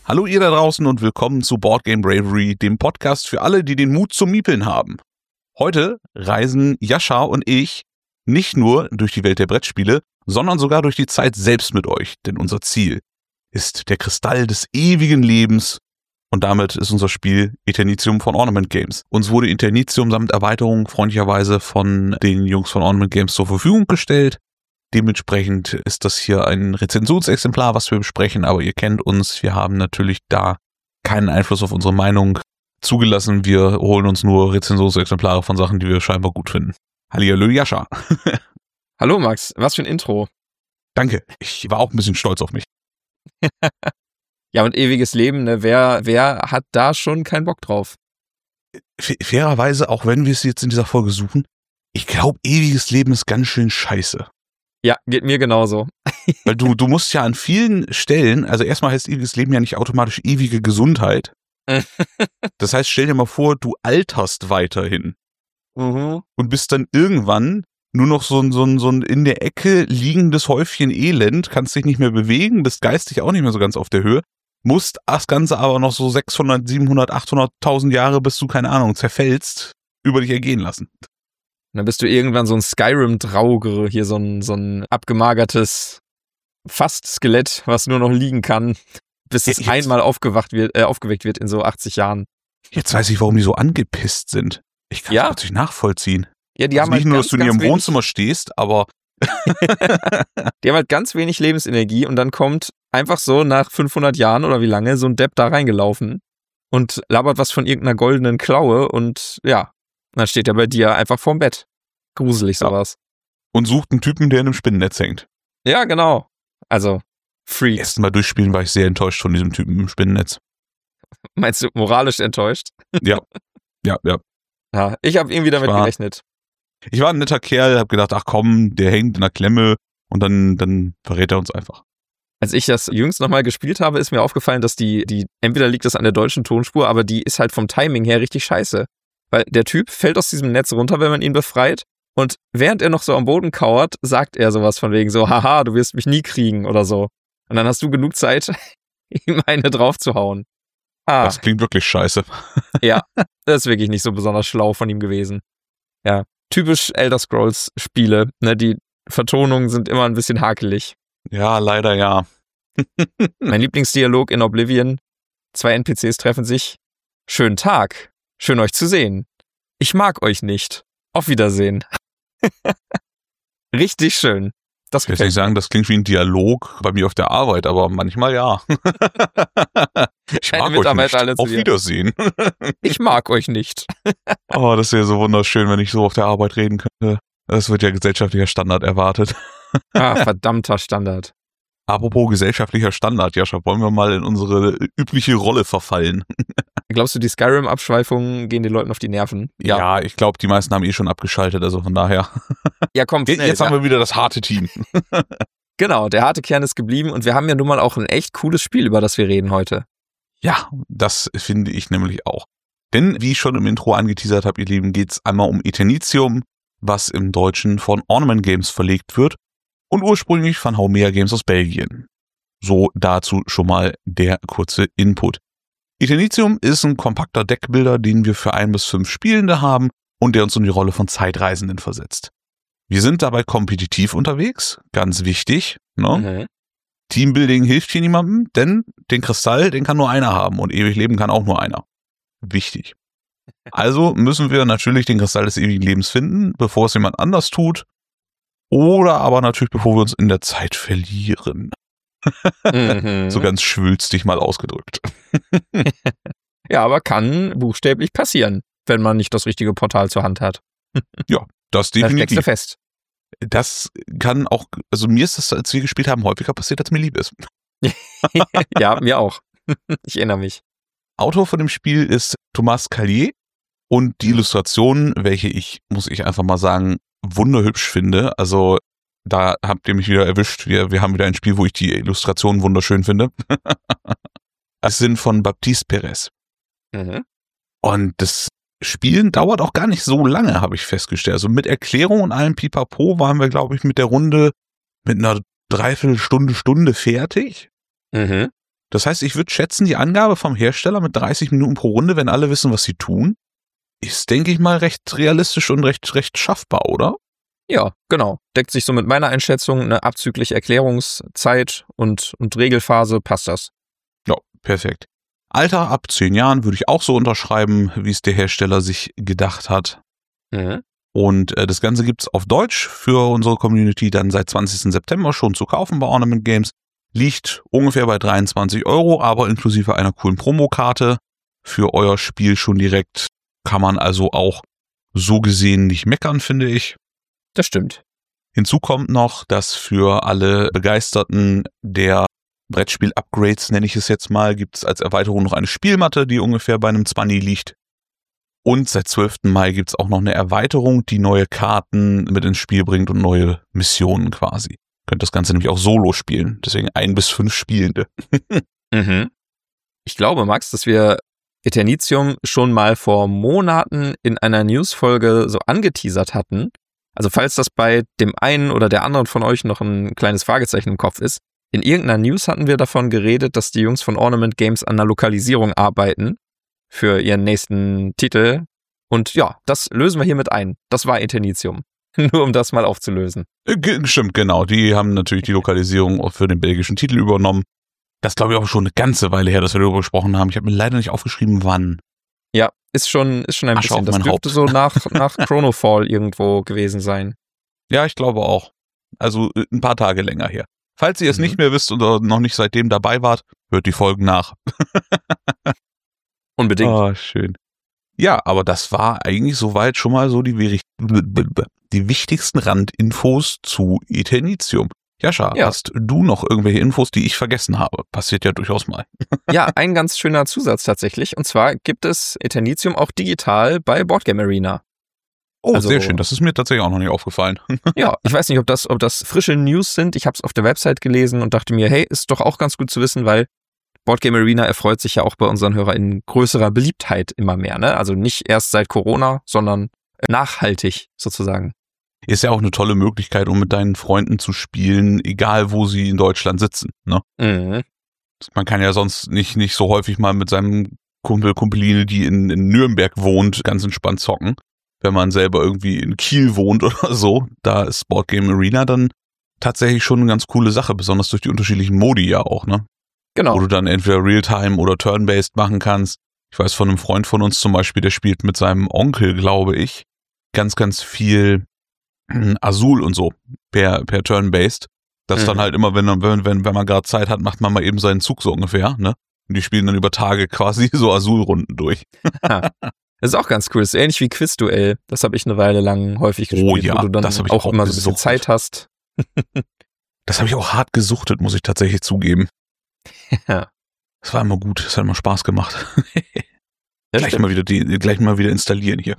Hallo ihr da draußen und willkommen zu Board Game Bravery, dem Podcast für alle, die den Mut zum Miepeln haben. Heute reisen Jascha und ich nicht nur durch die Welt der Brettspiele, sondern sogar durch die Zeit selbst mit euch, denn unser Ziel ist der Kristall des ewigen Lebens und damit ist unser Spiel Eternitium von Ornament Games. Uns wurde Eternitium samt Erweiterung freundlicherweise von den Jungs von Ornament Games zur Verfügung gestellt. Dementsprechend ist das hier ein Rezensionsexemplar, was wir besprechen, aber ihr kennt uns, wir haben natürlich da keinen Einfluss auf unsere Meinung zugelassen. Wir holen uns nur Rezensionsexemplare von Sachen, die wir scheinbar gut finden. Hallihallo, Jascha. Hallo Max, was für ein Intro. Danke, ich war auch ein bisschen stolz auf mich. Ja, und ewiges Leben, ne? Wer hat da schon keinen Bock drauf? Fairerweise, auch wenn wir es jetzt in dieser Folge suchen, ich glaube, ewiges Leben ist ganz schön scheiße. Ja, geht mir genauso. Weil du musst ja an vielen Stellen, also erstmal heißt ewiges Leben ja nicht automatisch ewige Gesundheit. Das heißt, stell dir mal vor, du alterst weiterhin. Und bist dann irgendwann nur noch so ein in der Ecke liegendes Häufchen Elend, kannst dich nicht mehr bewegen, bist geistig auch nicht mehr so ganz auf der Höhe, musst das Ganze aber noch so 600, 700, 800.000 Jahre, bis du, keine Ahnung, zerfällst, über dich ergehen lassen. Dann bist du irgendwann so ein Skyrim-Drauge, hier so ein abgemagertes Fast-Skelett, was nur noch liegen kann, bis es einmal aufgeweckt wird in so 80 Jahren. Jetzt weiß ich, warum die so angepisst sind. Ich kann es plötzlich nachvollziehen. Ja, die haben nicht halt nur, ganz, dass du in ihrem Wohnzimmer stehst, aber die haben halt ganz wenig Lebensenergie und dann kommt einfach so nach 500 Jahren oder wie lange so ein Depp da reingelaufen und labert was von irgendeiner goldenen Klaue und ja, dann steht er bei dir einfach vorm Bett. Gruselig sowas. Und sucht einen Typen, der in einem Spinnennetz hängt. Ja, genau. Also, Freak. Erst mal durchspielen war ich sehr enttäuscht von diesem Typen im Spinnennetz. Meinst du moralisch enttäuscht? Ja. Ja. Ja, ich habe irgendwie damit gerechnet. Ich war ein netter Kerl, hab gedacht, ach komm, der hängt in der Klemme und dann verrät er uns einfach. Als ich das jüngst nochmal gespielt habe, ist mir aufgefallen, dass die entweder liegt das an der deutschen Tonspur, aber die ist halt vom Timing her richtig scheiße. Weil der Typ fällt aus diesem Netz runter, wenn man ihn befreit und während er noch so am Boden kauert, sagt er sowas von wegen so, haha, du wirst mich nie kriegen oder so. Und dann hast du genug Zeit, ihm eine drauf zu hauen. Das klingt wirklich scheiße. Ja, das ist wirklich nicht so besonders schlau von ihm gewesen. Ja, typisch Elder Scrolls Spiele, ne, die Vertonungen sind immer ein bisschen hakelig. Ja, leider ja. Mein Lieblingsdialog in Oblivion, 2 NPCs treffen sich. Schönen Tag. Schön euch zu sehen. Ich mag euch nicht. Auf Wiedersehen. Richtig schön. Das ich will nicht sagen, das klingt wie ein Dialog bei mir auf der Arbeit, aber manchmal ja. Ich mag euch nicht. Auf Wiedersehen. Ich mag euch nicht. Oh, das wäre so wunderschön, wenn ich so auf der Arbeit reden könnte. Das wird ja gesellschaftlicher Standard erwartet. Verdammter Standard. Apropos gesellschaftlicher Standard, Jascha, wollen wir mal in unsere übliche Rolle verfallen? Glaubst du, die Skyrim-Abschweifungen gehen den Leuten auf die Nerven? Ja, ich glaube, die meisten haben schon abgeschaltet, also von daher. Ja, komm, schnell. Jetzt haben wir wieder das harte Team. Genau, der harte Kern ist geblieben und wir haben ja nun mal auch ein echt cooles Spiel, über das wir reden heute. Ja, das finde ich nämlich auch. Denn, wie ich schon im Intro angeteasert habe, ihr Lieben, geht's einmal um Eternitium, was im Deutschen von Ornament Games verlegt wird und ursprünglich von Haumea Games aus Belgien. So dazu schon mal der kurze Input. Eternitium ist ein kompakter Deckbuilder, den wir für 1 bis 5 Spielende haben und der uns in die Rolle von Zeitreisenden versetzt. Wir sind dabei kompetitiv unterwegs, ganz wichtig, ne? Teambuilding hilft hier niemandem, denn den Kristall, den kann nur einer haben und ewig leben kann auch nur einer. Wichtig. Also müssen wir natürlich den Kristall des ewigen Lebens finden, bevor es jemand anders tut, oder aber natürlich bevor wir uns in der Zeit verlieren. So ganz schwülstig mal ausgedrückt. Ja, aber kann buchstäblich passieren, wenn man nicht das richtige Portal zur Hand hat. Ja, das definitiv. Da steckst du fest. Das kann auch, also mir ist das, als wir gespielt haben, häufiger passiert, als mir lieb ist. Ja, mir auch. Ich erinnere mich. Autor von dem Spiel ist Thomas Callier und die Illustrationen, welche ich, muss ich einfach mal sagen, wunderhübsch finde. Also da habt ihr mich wieder erwischt. Wir haben wieder ein Spiel, wo ich die Illustrationen wunderschön finde. Es sind von Baptiste Perez. Und das Spielen dauert auch gar nicht so lange, habe ich festgestellt. Also mit Erklärung und allem Pipapo waren wir, glaube ich, mit der Runde mit einer Dreiviertelstunde, Stunde fertig. Das heißt, ich würde schätzen, die Angabe vom Hersteller mit 30 Minuten pro Runde, wenn alle wissen, was sie tun, ist, denke ich mal, recht realistisch und recht schaffbar, oder? Ja, genau. Deckt sich so mit meiner Einschätzung, eine abzüglich Erklärungszeit und Regelphase, passt das. Ja, perfekt. Alter ab 10 Jahren würde ich auch so unterschreiben, wie es der Hersteller sich gedacht hat. Mhm. Und das Ganze gibt's auf Deutsch für unsere Community dann seit 20. September schon zu kaufen bei Ornament Games. Liegt ungefähr bei 23 €, aber inklusive einer coolen Promokarte für euer Spiel schon direkt. Kann man also auch so gesehen nicht meckern, finde ich. Das stimmt. Hinzu kommt noch, dass für alle Begeisterten der Brettspiel-Upgrades, nenne ich es jetzt mal, gibt es als Erweiterung noch eine Spielmatte, die ungefähr bei einem 20 liegt. Und seit 12. Mai gibt es auch noch eine Erweiterung, die neue Karten mit ins Spiel bringt und neue Missionen quasi. Könnt das Ganze nämlich auch solo spielen, deswegen 1 bis 5 Spielende. Mhm. Ich glaube, Max, dass wir Eternitium schon mal vor Monaten in einer Newsfolge so angeteasert hatten. Also falls das bei dem einen oder der anderen von euch noch ein kleines Fragezeichen im Kopf ist, in irgendeiner News hatten wir davon geredet, dass die Jungs von Ornament Games an einer Lokalisierung arbeiten für ihren nächsten Titel. Und ja, das lösen wir hiermit ein. Das war Eternitium. Nur um das mal aufzulösen. Stimmt, genau. Die haben natürlich die Lokalisierung auch für den belgischen Titel übernommen. Das glaube ich auch schon eine ganze Weile her, dass wir darüber gesprochen haben. Ich habe mir leider nicht aufgeschrieben, wann. Ja, ist schon ein Asche bisschen. Das dürfte so nach Chronofall irgendwo gewesen sein. Ja, ich glaube auch. Also ein paar Tage länger her. Falls ihr es nicht mehr wisst oder noch nicht seitdem dabei wart, hört die Folgen nach. Unbedingt. Oh, schön. Ja, aber das war eigentlich soweit schon mal so die wichtigsten Randinfos zu Eternitium. Jascha, Ja. hast du noch irgendwelche Infos, die ich vergessen habe? Passiert ja durchaus mal. Ja, ein ganz schöner Zusatz tatsächlich. Und zwar gibt es Eternitium auch digital bei Boardgame Arena. Oh, Also- sehr schön. Das ist mir tatsächlich auch noch nicht aufgefallen. Ja, ich weiß nicht, ob das frische News sind. Ich habe es auf der Website gelesen und dachte mir, hey, ist doch auch ganz gut zu wissen, weil Boardgame Arena erfreut sich ja auch bei unseren HörerInnen größerer Beliebtheit immer mehr, ne? Also nicht erst seit Corona, sondern nachhaltig sozusagen. Ist ja auch eine tolle Möglichkeit, um mit deinen Freunden zu spielen, egal wo sie in Deutschland sitzen. Ne? Mhm. Man kann ja sonst nicht so häufig mal mit seinem Kumpeline, die in Nürnberg wohnt, ganz entspannt zocken. Wenn man selber irgendwie in Kiel wohnt oder so, da ist Boardgame Arena dann tatsächlich schon eine ganz coole Sache, besonders durch die unterschiedlichen Modi ja auch, ne? Genau. Wo du dann entweder Realtime oder Turn-Based machen kannst. Ich weiß von einem Freund von uns zum Beispiel, der spielt mit seinem Onkel, glaube ich, ganz viel Azul und so per Turn-Based. Das dann halt immer, wenn man gerade Zeit hat, macht man mal eben seinen Zug so ungefähr, ne? Und die spielen dann über Tage quasi so Azul-Runden durch. Das ist auch ganz cool. Das ist ähnlich wie Quizduell. Das habe ich eine Weile lang häufig gespielt, Oh ja, wo du dann das hab ich auch auch immer so ein bisschen gesuchtet. Zeit hast. Das habe ich auch hart gesuchtet, muss ich tatsächlich zugeben. Ja. Das war immer gut, das hat immer Spaß gemacht. Ja, gleich stimmt. mal wieder installieren hier.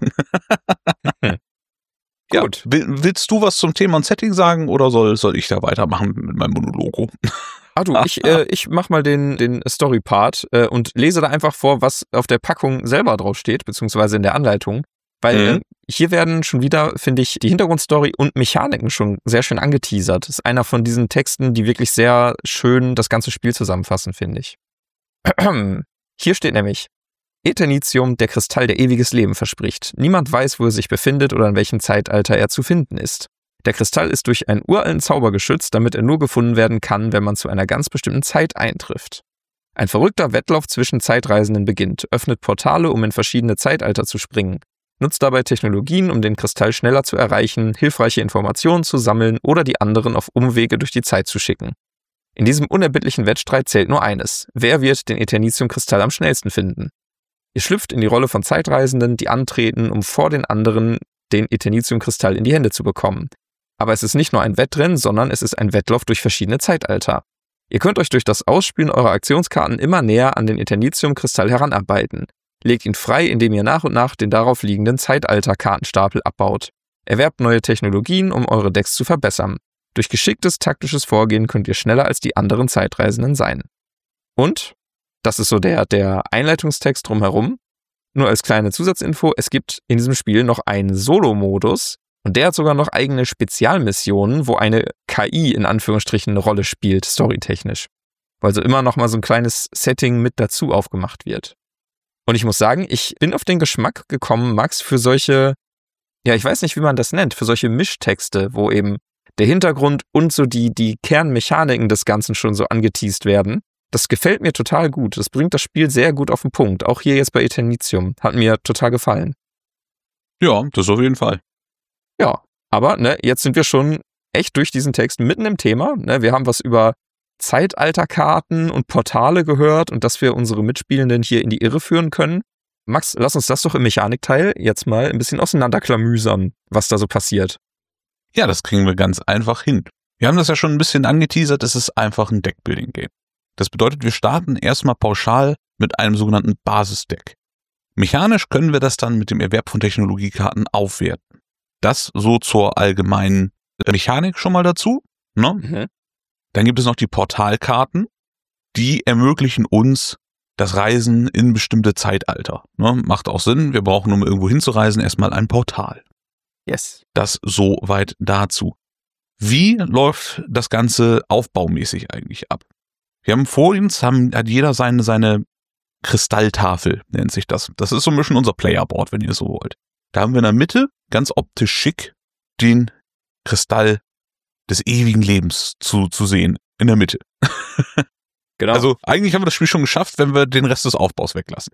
Ja, Gut. willst du was zum Thema und Setting sagen oder soll ich da weitermachen mit meinem Monologo? Du, ich mach mal den Story-Part und lese da einfach vor, was auf der Packung selber drauf steht, beziehungsweise in der Anleitung. Weil hier werden schon wieder, finde ich, die Hintergrundstory und Mechaniken schon sehr schön angeteasert. Das ist einer von diesen Texten, die wirklich sehr schön das ganze Spiel zusammenfassen, finde ich. Hier steht nämlich: Eternitium, der Kristall, der ewiges Leben verspricht. Niemand weiß, wo er sich befindet oder in welchem Zeitalter er zu finden ist. Der Kristall ist durch einen uralten Zauber geschützt, damit er nur gefunden werden kann, wenn man zu einer ganz bestimmten Zeit eintrifft. Ein verrückter Wettlauf zwischen Zeitreisenden beginnt, öffnet Portale, um in verschiedene Zeitalter zu springen, nutzt dabei Technologien, um den Kristall schneller zu erreichen, hilfreiche Informationen zu sammeln oder die anderen auf Umwege durch die Zeit zu schicken. In diesem unerbittlichen Wettstreit zählt nur eines: Wer wird den Eternitium-Kristall am schnellsten finden? Ihr schlüpft in die Rolle von Zeitreisenden, die antreten, um vor den anderen den Eternitium-Kristall in die Hände zu bekommen. Aber es ist nicht nur ein Wettrennen, sondern es ist ein Wettlauf durch verschiedene Zeitalter. Ihr könnt euch durch das Ausspielen eurer Aktionskarten immer näher an den Eternitium-Kristall heranarbeiten. Legt ihn frei, indem ihr nach und nach den darauf liegenden Zeitalter-Kartenstapel abbaut. Erwerbt neue Technologien, um eure Decks zu verbessern. Durch geschicktes taktisches Vorgehen könnt ihr schneller als die anderen Zeitreisenden sein. Und, das ist so der Einleitungstext drumherum, nur als kleine Zusatzinfo, es gibt in diesem Spiel noch einen Solo-Modus und der hat sogar noch eigene Spezialmissionen, wo eine KI in Anführungsstrichen eine Rolle spielt, storytechnisch. weil so immer noch mal so ein kleines Setting mit dazu aufgemacht wird. Und ich muss sagen, ich bin auf den Geschmack gekommen, Max, für solche, ja, ich weiß nicht, wie man das nennt, für solche Mischtexte, wo eben der Hintergrund und so die Kernmechaniken des Ganzen schon so angeteast werden. Das gefällt mir total gut. Das bringt das Spiel sehr gut auf den Punkt. Auch hier jetzt bei Eternitium. Hat mir total gefallen. Ja, das auf jeden Fall. Ja, aber jetzt sind wir schon echt durch diesen Text mitten im Thema. Wir haben was über Zeitalterkarten und Portale gehört und dass wir unsere Mitspielenden hier in die Irre führen können. Max, lass uns das doch im Mechanikteil jetzt mal ein bisschen auseinanderklamüsern, was da so passiert. Ja, das kriegen wir ganz einfach hin. Wir haben das ja schon ein bisschen angeteasert, es ist einfach ein Deckbuilding-Game. Das bedeutet, wir starten erstmal pauschal mit einem sogenannten Basisdeck. Mechanisch können wir das dann mit dem Erwerb von Technologiekarten aufwerten. Das so zur allgemeinen Mechanik schon mal dazu. Ne? Mhm. Dann gibt es noch die Portalkarten, die ermöglichen uns das Reisen in bestimmte Zeitalter. Ne? Macht auch Sinn, wir brauchen, um irgendwo hinzureisen, erstmal ein Portal. Yes. Das soweit dazu. Wie läuft das Ganze aufbaumäßig eigentlich ab? Wir haben vor uns, hat jeder seine Kristalltafel, nennt sich das. Das ist so ein bisschen unser Playerboard, wenn ihr so wollt. Da haben wir in der Mitte, ganz optisch schick, den Kristall des ewigen Lebens zu sehen. In der Mitte. Genau. Also eigentlich haben wir das Spiel schon geschafft, wenn wir den Rest des Aufbaus weglassen.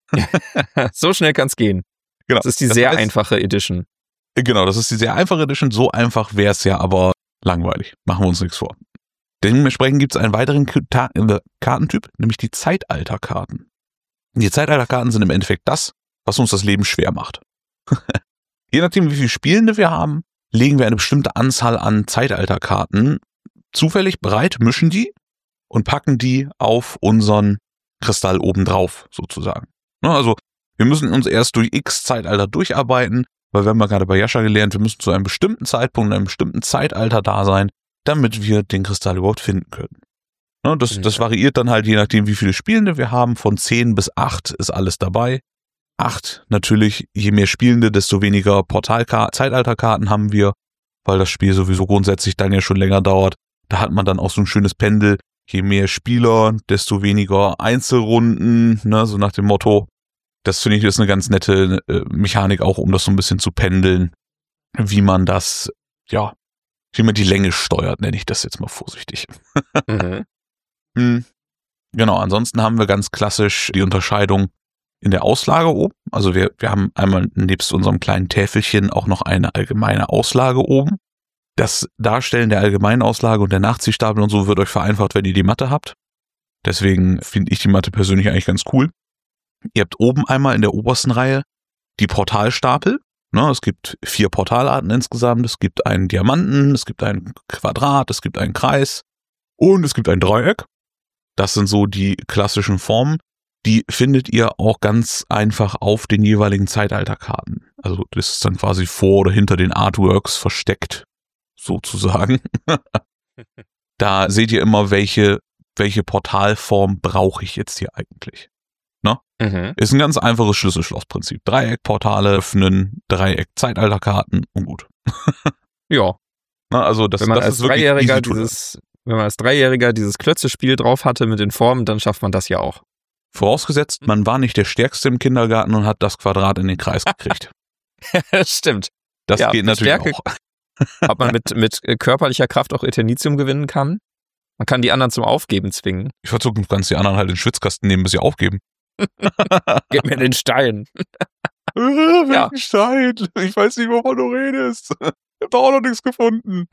So schnell kann's gehen. Genau. Das ist die sehr einfache Edition. Genau, das ist die sehr einfache Edition. So einfach wäre es ja aber langweilig. Machen wir uns nichts vor. Dementsprechend gibt es einen weiteren Kartentyp, nämlich die Zeitalterkarten. Die Zeitalterkarten sind im Endeffekt das, was uns das Leben schwer macht. Je nachdem, wie viele Spielende wir haben, legen wir eine bestimmte Anzahl an Zeitalterkarten zufällig bereit, mischen die und packen die auf unseren Kristall obendrauf, sozusagen. Also, wir müssen uns erst durch x Zeitalter durcharbeiten, weil wir haben ja gerade bei Jascha gelernt, wir müssen zu einem bestimmten Zeitpunkt, in einem bestimmten Zeitalter da sein, damit wir den Kristall überhaupt finden können. Das variiert dann halt je nachdem, wie viele Spielende wir haben. Von 10 bis 8 ist alles dabei. 8 natürlich, je mehr Spielende, desto weniger Zeitalterkarten haben wir, weil das Spiel sowieso grundsätzlich dann ja schon länger dauert. Da hat man dann auch so ein schönes Pendel. Je mehr Spieler, desto weniger Einzelrunden, so nach dem Motto. Das finde ich ist eine ganz nette Mechanik auch, um das so ein bisschen zu pendeln, wie man das, wie man die Länge steuert, nenne ich das jetzt mal vorsichtig. Genau, ansonsten haben wir ganz klassisch die Unterscheidung in der Auslage oben. Also wir haben einmal nebst unserem kleinen Täfelchen auch noch eine allgemeine Auslage oben. Das Darstellen der allgemeinen Auslage und der Nachziehstapel und so wird euch vereinfacht, wenn ihr die Matte habt. Deswegen finde ich die Matte persönlich eigentlich ganz cool. Ihr habt oben einmal in der obersten Reihe die Portalstapel. Es gibt 4 Portalarten insgesamt. Es gibt einen Diamanten, es gibt ein Quadrat, es gibt einen Kreis und es gibt ein Dreieck. Das sind so die klassischen Formen. Die findet ihr auch ganz einfach auf den jeweiligen Zeitalterkarten. Also das ist dann quasi vor oder hinter den Artworks versteckt, sozusagen. Da seht ihr immer, welche Portalform brauche ich jetzt hier eigentlich. Ist ein ganz einfaches Schlüssel-Schloss-Prinzip. Dreieckportale öffnen, Dreieck-Zeitalterkarten und gut. Ja. Also das ist wirklich wenn man als Dreijähriger dieses Klötze-Spiel drauf hatte mit den Formen, dann schafft man das ja auch. Vorausgesetzt, man war nicht der Stärkste im Kindergarten und hat das Quadrat in den Kreis gekriegt. Stimmt. Das geht natürlich auch. Ob man mit körperlicher Kraft auch Eternitium gewinnen kann. Man kann die anderen zum Aufgeben zwingen. Ich versuche, du kannst die anderen halt in den Schwitzkasten nehmen, bis sie aufgeben. Gib mir den Stein. Welchen Stein? Ich weiß nicht, wovon du redest. Ich hab da auch noch nichts gefunden.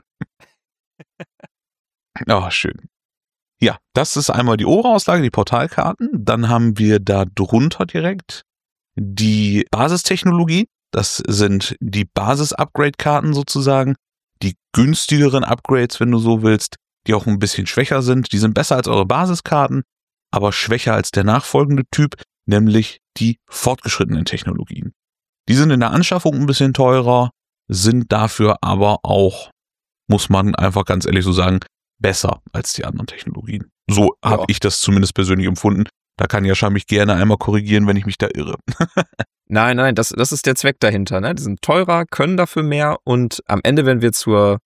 Schön. Ja, das ist einmal die obere Auslage, die Portalkarten. Dann haben wir da drunter direkt die Basistechnologie. Das sind die Basis-Upgrade-Karten sozusagen. Die günstigeren Upgrades, wenn du so willst, die auch ein bisschen schwächer sind. Die sind besser als eure Basiskarten, aber schwächer als der nachfolgende Typ, nämlich die fortgeschrittenen Technologien. Die sind in der Anschaffung ein bisschen teurer, sind dafür aber auch, muss man einfach ganz ehrlich so sagen, besser als die anderen Technologien. So habe ich das zumindest persönlich empfunden. Da kann Jascha mich gerne einmal korrigieren, wenn ich mich da irre. Nein, das ist der Zweck dahinter. Die sind teurer, können dafür mehr und am Ende, wenn wir zur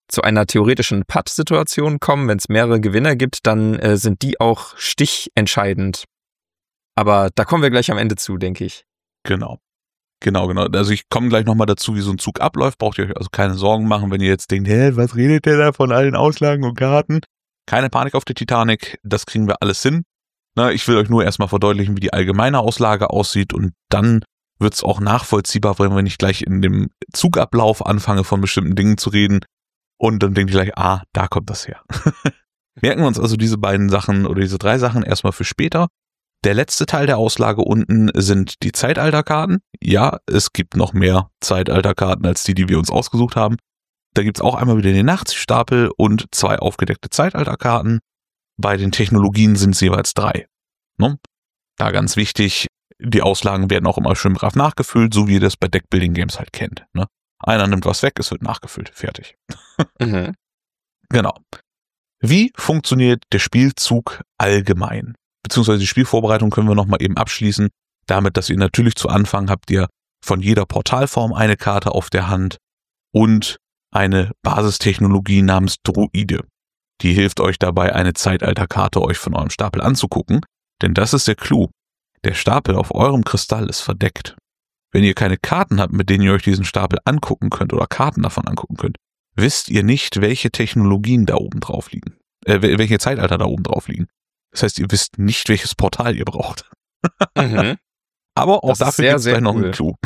zu einer theoretischen Putt-Situation kommen, wenn es mehrere Gewinner gibt, dann sind die auch stichentscheidend. Aber da kommen wir gleich am Ende zu, denke ich. Genau. Also ich komme gleich nochmal dazu, wie so ein Zug abläuft. Braucht ihr euch also keine Sorgen machen, wenn ihr jetzt denkt, was redet der da von allen Auslagen und Karten? Keine Panik auf der Titanic, das kriegen wir alles hin. Na, ich will euch nur erstmal verdeutlichen, wie die allgemeine Auslage aussieht und dann wird es auch nachvollziehbar, wenn ich gleich in dem Zugablauf anfange, von bestimmten Dingen zu reden und dann denke ich gleich, da kommt das her. Merken wir uns also diese beiden Sachen oder diese 3 Sachen erstmal für später. Der letzte Teil der Auslage unten sind die Zeitalterkarten. Ja, es gibt noch mehr Zeitalterkarten als die wir uns ausgesucht haben. Da gibt es auch einmal wieder den Nachziehstapel und 2 aufgedeckte Zeitalterkarten. Bei den Technologien sind es jeweils 3. Ne? Da ganz wichtig, die Auslagen werden auch immer schön brav nachgefüllt, so wie ihr das bei Deckbuilding Games halt kennt. Ne? Einer nimmt was weg, es wird nachgefüllt. Fertig. Mhm. Genau. Wie funktioniert der Spielzug allgemein? Beziehungsweise die Spielvorbereitung können wir nochmal eben abschließen, damit, dass ihr natürlich zu Anfang habt ihr von jeder Portalform eine Karte auf der Hand und eine Basistechnologie namens Druide. Die hilft euch dabei, eine Zeitalterkarte euch von eurem Stapel anzugucken, denn das ist der Clou. Der Stapel auf eurem Kristall ist verdeckt. Wenn ihr keine Karten habt, mit denen ihr euch diesen Stapel angucken könnt oder Karten davon angucken könnt, wisst ihr nicht, welche Technologien da oben drauf liegen, welche Zeitalter da oben drauf liegen. Das heißt, ihr wisst nicht, welches Portal ihr braucht. Mhm. Aber auch Das ist dafür sehr, gibt es sehr gleich noch cool. einen Clou.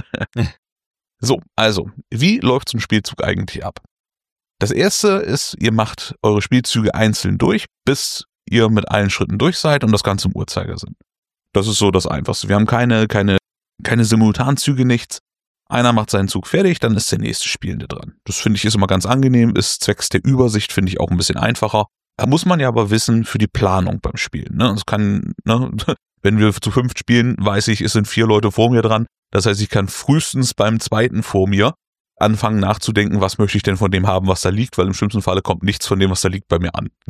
So, also, wie läuft so ein Spielzug eigentlich ab? Das erste ist, ihr macht eure Spielzüge einzeln durch, bis ihr mit allen Schritten durch seid und das Ganze im Uhrzeigersinn. Das ist so das Einfachste. Wir haben keine Simultanzüge, nichts. Einer macht seinen Zug fertig, dann ist der nächste Spielende dran. Das finde ich ist immer ganz angenehm, ist zwecks der Übersicht, finde ich auch ein bisschen einfacher. Da muss man ja aber wissen für die Planung beim Spielen. Ne? Es kann, wenn wir zu 5 spielen, weiß ich, es sind 4 Leute vor mir dran. Das heißt, ich kann frühestens beim zweiten vor mir anfangen nachzudenken, was möchte ich denn von dem haben, was da liegt, weil im schlimmsten Falle kommt nichts von dem, was da liegt, bei mir an.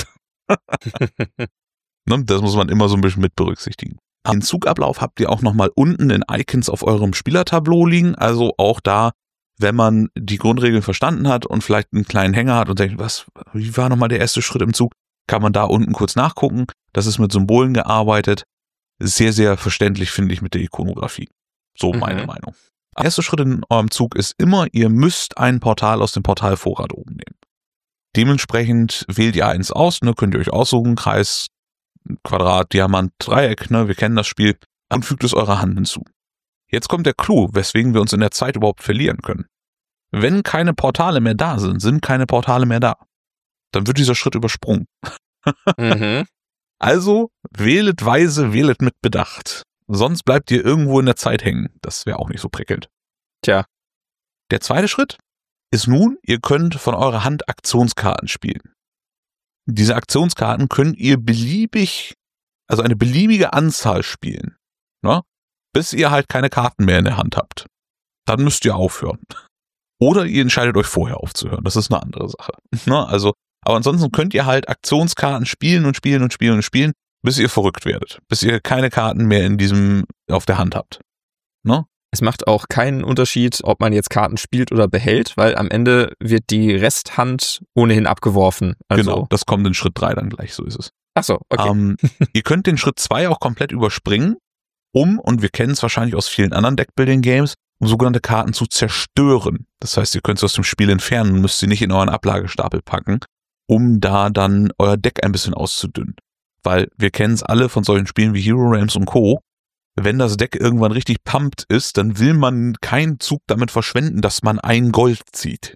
Ne? Das muss man immer so ein bisschen mit berücksichtigen. Den Zugablauf habt ihr auch nochmal unten in Icons auf eurem Spielertableau liegen. Also auch da, wenn man die Grundregeln verstanden hat und vielleicht einen kleinen Hänger hat und denkt, wie war nochmal der erste Schritt im Zug, kann man da unten kurz nachgucken. Das ist mit Symbolen gearbeitet. Sehr, sehr verständlich, finde ich, mit der Ikonografie. So meine Meinung. Der erste Schritt in eurem Zug ist immer, ihr müsst ein Portal aus dem Portalvorrat oben nehmen. Dementsprechend wählt ihr eins aus, ne, könnt ihr euch aussuchen, Kreis, Quadrat, Diamant, Dreieck, ne, wir kennen das Spiel, und fügt es eurer Hand hinzu. Jetzt kommt der Clou, weswegen wir uns in der Zeit überhaupt verlieren können. Wenn keine Portale mehr da sind keine Portale mehr da. Dann wird dieser Schritt übersprungen. Mhm. Also wählet weise, wählet mit Bedacht. Sonst bleibt ihr irgendwo in der Zeit hängen. Das wäre auch nicht so prickelnd. Tja. Der zweite Schritt ist nun, ihr könnt von eurer Hand Aktionskarten spielen. Diese Aktionskarten könnt ihr eine beliebige Anzahl spielen. Ne? Bis ihr halt keine Karten mehr in der Hand habt. Dann müsst ihr aufhören. Oder ihr entscheidet euch vorher aufzuhören. Das ist eine andere Sache. Ne? Also, aber ansonsten könnt ihr halt Aktionskarten spielen und spielen und spielen und spielen, bis ihr verrückt werdet. Bis ihr keine Karten mehr auf der Hand habt. Ne? Es macht auch keinen Unterschied, ob man jetzt Karten spielt oder behält, weil am Ende wird die Resthand ohnehin abgeworfen. Also, genau, das kommt in Schritt 3 dann gleich, so ist es. Ach so, okay. Ihr könnt den Schritt 2 auch komplett überspringen, und wir kennen es wahrscheinlich aus vielen anderen Deckbuilding-Games, um sogenannte Karten zu zerstören. Das heißt, ihr könnt sie aus dem Spiel entfernen und müsst sie nicht in euren Ablagestapel packen, um da dann euer Deck ein bisschen auszudünnen. Weil wir kennen es alle von solchen Spielen wie Hero Realms und Co., wenn das Deck irgendwann richtig pumped ist, dann will man keinen Zug damit verschwenden, dass man ein Gold zieht.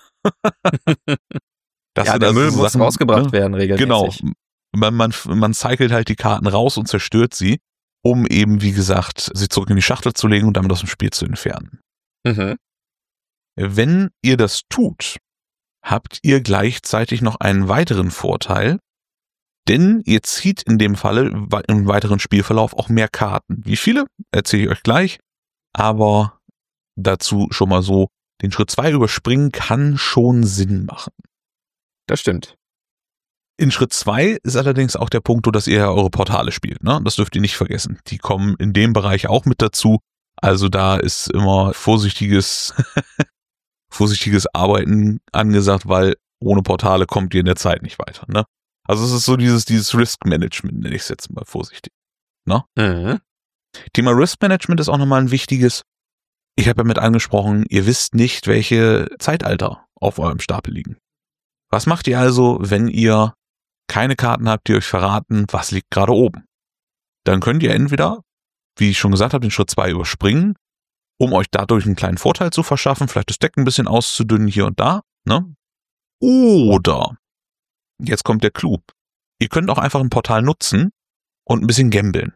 Der Müll muss rausgebracht werden regelmäßig. Genau. Man cycelt halt die Karten raus und zerstört sie, um eben, wie gesagt, sie zurück in die Schachtel zu legen und damit aus dem Spiel zu entfernen. Mhm. Wenn ihr das tut, habt ihr gleichzeitig noch einen weiteren Vorteil, denn ihr zieht in dem Falle im weiteren Spielverlauf auch mehr Karten. Wie viele? Erzähle ich euch gleich. Aber dazu schon mal so, den Schritt 2 überspringen kann schon Sinn machen. Das stimmt. In Schritt 2 ist allerdings auch der Punkt, dass ihr eure Portale spielt. Ne? Das dürft ihr nicht vergessen. Die kommen in dem Bereich auch mit dazu. Also da ist immer vorsichtiges Arbeiten angesagt, weil Ohne Portale kommt ihr in der Zeit nicht weiter, ne? Also es ist so dieses Risk-Management, nenne ich es jetzt mal vorsichtig. Ne? Mhm. Thema Risk-Management ist auch nochmal ein wichtiges. Ich habe ja mit angesprochen, ihr wisst nicht, welche Zeitalter auf eurem Stapel liegen. Was macht ihr also, wenn ihr keine Karten habt, die euch verraten, was liegt gerade oben? Dann könnt ihr entweder, wie ich schon gesagt habe, den Schritt 2 überspringen, um euch dadurch einen kleinen Vorteil zu verschaffen, vielleicht das Deck ein bisschen auszudünnen hier und da, ne? Oder, jetzt kommt der Clou, ihr könnt auch einfach ein Portal nutzen und ein bisschen gambeln.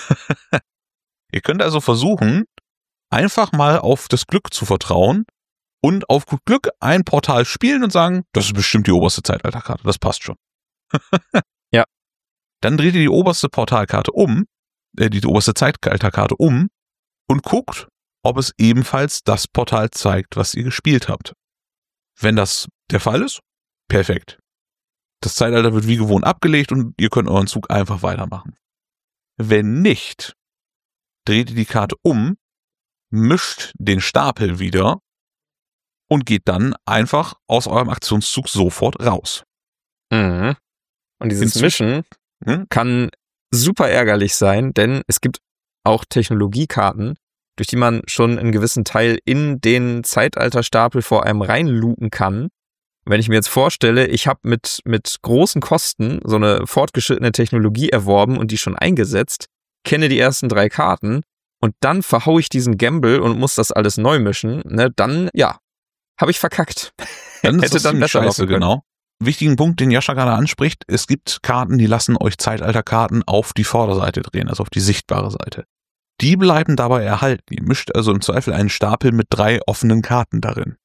Ihr könnt also versuchen, einfach mal auf das Glück zu vertrauen und auf gut Glück ein Portal spielen und sagen, das ist bestimmt die oberste Zeitalterkarte, das passt schon. Ja. Dann dreht ihr die oberste Portalkarte die oberste Zeitalterkarte um und guckt, ob es ebenfalls das Portal zeigt, was ihr gespielt habt. Wenn das der Fall ist, perfekt. Das Zeitalter wird wie gewohnt abgelegt und ihr könnt euren Zug einfach weitermachen. Wenn nicht, dreht ihr die Karte um, mischt den Stapel wieder und geht dann einfach aus eurem Aktionszug sofort raus. Mhm. Und dieses Mischen kann super ärgerlich sein, denn es gibt auch Technologiekarten, durch die man schon einen gewissen Teil in den Zeitalterstapel vor einem reinlooten kann. Wenn ich mir jetzt vorstelle, ich habe mit großen Kosten so eine fortgeschrittene Technologie erworben und die schon eingesetzt, kenne die ersten 3 Karten und dann verhaue ich diesen Gamble und muss das alles neu mischen, ne, dann, ja, habe ich verkackt. Dann ist Hätte das dann besser scheiße, laufen können. genau. Wichtigen Punkt, den Jascha gerade anspricht, es gibt Karten, die lassen euch Zeitalterkarten auf die Vorderseite drehen, also auf die sichtbare Seite. Die bleiben dabei erhalten. Ihr mischt also im Zweifel einen Stapel mit 3 offenen Karten darin.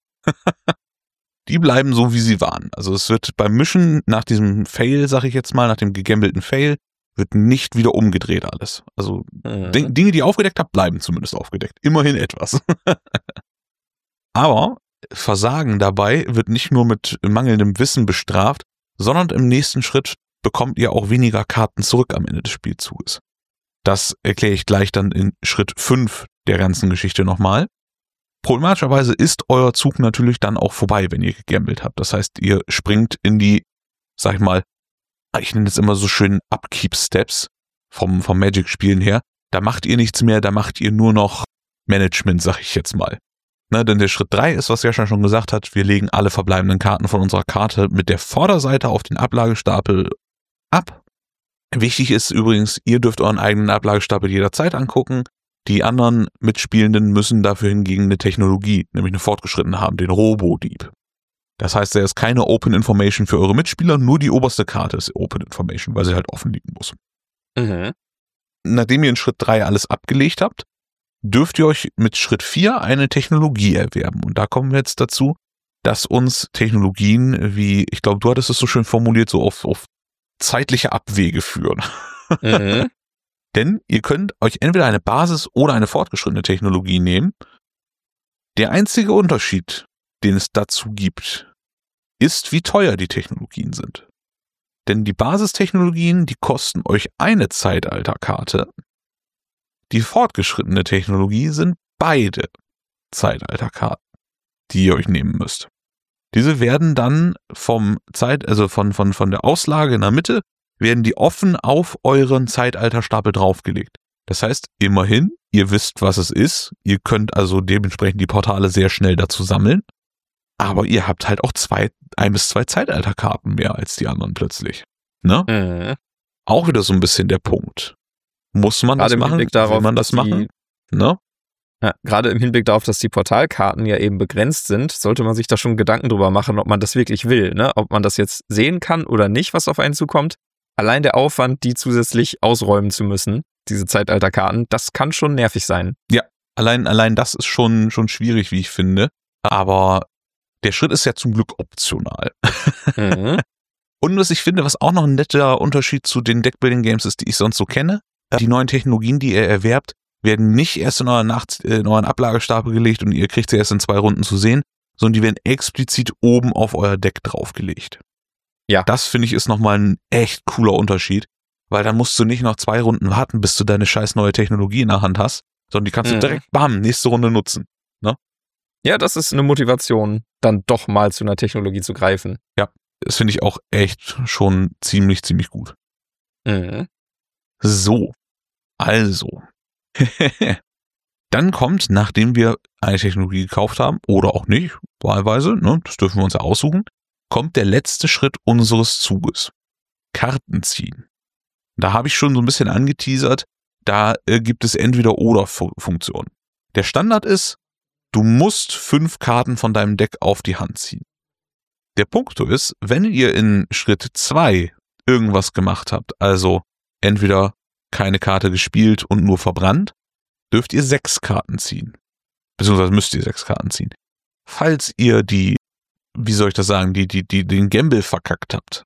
Die bleiben so, wie sie waren. Also es wird beim Mischen nach diesem Fail, sag ich jetzt mal, nach dem gegambelten Fail, wird nicht wieder umgedreht alles. Also Dinge, die ihr aufgedeckt habt, bleiben zumindest aufgedeckt. Immerhin etwas. Aber Versagen dabei wird nicht nur mit mangelndem Wissen bestraft, sondern im nächsten Schritt bekommt ihr auch weniger Karten zurück am Ende des Spielzuges. Das erkläre ich gleich dann in Schritt 5 der ganzen Geschichte nochmal. Problematischerweise ist euer Zug natürlich dann auch vorbei, wenn ihr gegambelt habt. Das heißt, ihr springt in die, sag ich mal, ich nenne es immer so schön Upkeep-Steps vom Magic-Spielen her. Da macht ihr nichts mehr, da macht ihr nur noch Management, sag ich jetzt mal. Ne, denn der Schritt 3 ist, was Jascha schon gesagt hat, wir legen alle verbleibenden Karten von unserer Karte mit der Vorderseite auf den Ablagestapel ab. Wichtig ist übrigens, ihr dürft euren eigenen Ablagestapel jederzeit angucken. Die anderen Mitspielenden müssen dafür hingegen eine Technologie, nämlich eine fortgeschrittene haben, den Robo-Dieb. Das heißt, da ist keine Open Information für eure Mitspieler, nur die oberste Karte ist Open Information, weil sie halt offen liegen muss. Mhm. Nachdem ihr in Schritt 3 alles abgelegt habt, dürft ihr euch mit Schritt 4 eine Technologie erwerben. Und da kommen wir jetzt dazu, dass uns Technologien wie, ich glaube, du hattest es so schön formuliert, so auf zeitliche Abwege führen. Mhm. Denn ihr könnt euch entweder eine Basis- oder eine fortgeschrittene Technologie nehmen. Der einzige Unterschied, den es dazu gibt, ist, wie teuer die Technologien sind. Denn die Basistechnologien, die kosten euch eine Zeitalterkarte. Die fortgeschrittene Technologie sind beide Zeitalterkarten, die ihr euch nehmen müsst. Diese werden dann von der Auslage in der Mitte, werden die offen auf euren Zeitalterstapel draufgelegt. Das heißt, immerhin, ihr wisst, was es ist. Ihr könnt also dementsprechend die Portale sehr schnell dazu sammeln. Aber ihr habt halt auch 1 bis 2 Zeitalterkarten mehr als die anderen plötzlich. Ne? Mhm. Auch wieder so ein bisschen der Punkt. Muss man Gerade das im machen? Hinblick darauf, Will man das dass die- machen? Ne? Ja, gerade im Hinblick darauf, dass die Portalkarten ja eben begrenzt sind, sollte man sich da schon Gedanken drüber machen, ob man das wirklich will, ne? Ob man das jetzt sehen kann oder nicht, was auf einen zukommt. Allein der Aufwand, die zusätzlich ausräumen zu müssen, diese Zeitalterkarten, das kann schon nervig sein. Ja, allein das ist schon schwierig, wie ich finde. Aber der Schritt ist ja zum Glück optional. Mhm. Und was ich finde, was auch noch ein netter Unterschied zu den Deckbuilding-Games ist, die ich sonst so kenne, die neuen Technologien, die ihr erwerbt, werden nicht erst in euren Ablagestapel gelegt und ihr kriegt sie erst in 2 Runden zu sehen, sondern die werden explizit oben auf euer Deck draufgelegt. Ja. Das finde ich ist nochmal ein echt cooler Unterschied, weil dann musst du nicht noch 2 Runden warten, bis du deine scheiß neue Technologie in der Hand hast, sondern die kannst du direkt, bam, nächste Runde nutzen. Ne? Ja, das ist eine Motivation, dann doch mal zu einer Technologie zu greifen. Ja, das finde ich auch echt schon ziemlich, ziemlich gut. Mhm. So, also. Dann kommt, nachdem wir eine Technologie gekauft haben, oder auch nicht, wahlweise, ne, das dürfen wir uns ja aussuchen, kommt der letzte Schritt unseres Zuges. Karten ziehen. Da habe ich schon so ein bisschen angeteasert, da gibt es Entweder-oder-Funktionen. Der Standard ist, du musst 5 Karten von deinem Deck auf die Hand ziehen. Der Punkt ist, wenn ihr in Schritt 2 irgendwas gemacht habt, also entweder keine Karte gespielt und nur verbrannt, dürft ihr 6 Karten ziehen. Beziehungsweise müsst ihr 6 Karten ziehen. Falls ihr den Gamble verkackt habt,